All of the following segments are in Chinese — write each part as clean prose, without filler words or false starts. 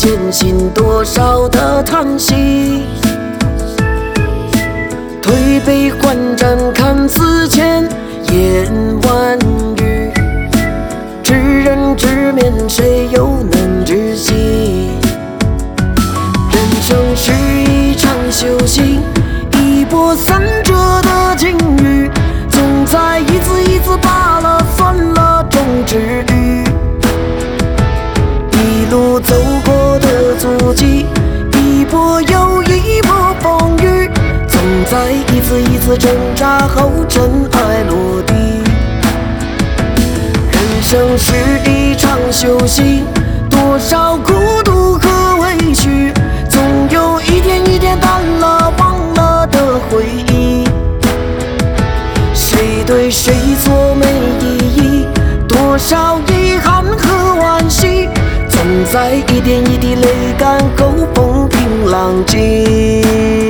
艰辛，多少的叹息。推杯换盏，看似千言万语，知人知面，谁又能知悉？人生是一场修行，一波三折的境遇，总在一次一次罢了，算了，终止语。一路走过的足迹，一波又一波风雨，总在一次一次挣扎后尘埃落地。人生是一场修行，多少孤独和委屈，总有一天一天淡了忘了的回忆。谁对谁错没意义，多少遗憾和惋惜，总在一点一滴泪干后风平浪静。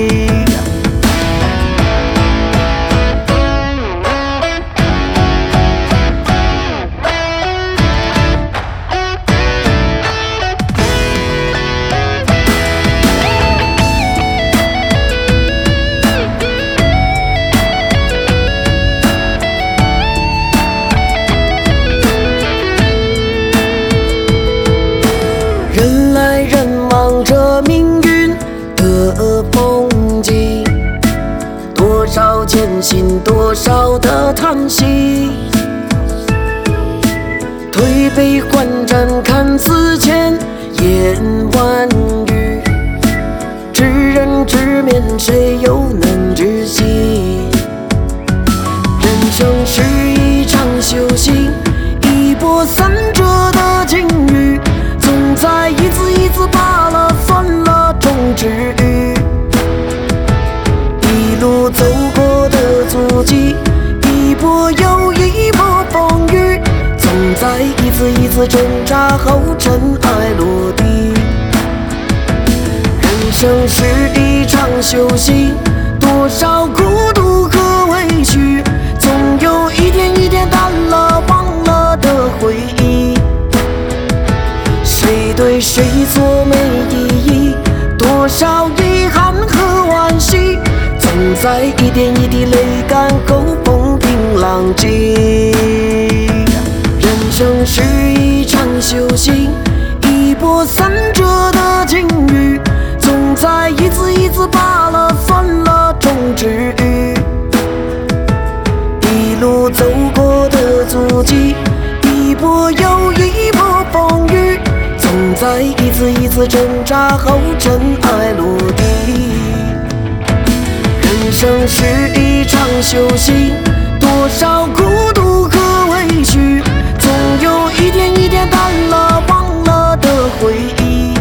人来人往，这命运的风景，多少艰辛，多少的叹息。推杯换盏，看似千言万语，知人知面，谁又能知悉？人生是一场修行，一波三折的境遇，总在一次一次罢了，算了，终止语。一路走过的足迹，一波又一波风雨，总在一次一次挣扎后尘埃落地。人生是一场修行，多少孤独和委屈，总有一天一天淡了忘了的回忆。谁对谁错没意义，多少遗憾和惋惜，总在一点一滴泪干后风平浪静。人生是一场修行，多少孤独和委屈，总有一天一天淡了忘了的回忆。谁对谁错没意义，多少遗憾和惋惜，总在一点一滴泪干后风平浪静。人生是一场修行，多少孤独和委屈，总有一天一天淡了忘了的回忆。谁对谁错没意义，多少遗憾和惋惜，总在一点一滴泪人生是一场修行，一波三折的境遇，总在一次一次罢了，算了，终止语。一路走过的足迹，一波又一波风雨，总在一次一次挣扎后尘埃落地。人生是一场修行，多少孤独和委屈，总有一天一天淡了忘了的回忆。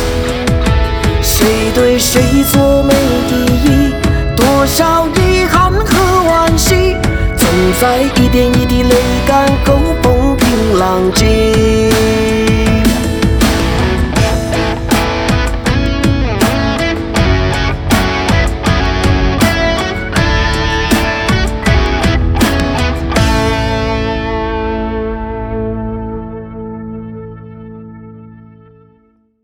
谁对谁错没意义，多少遗憾和惋惜，总在一点一滴泪干后风平浪静。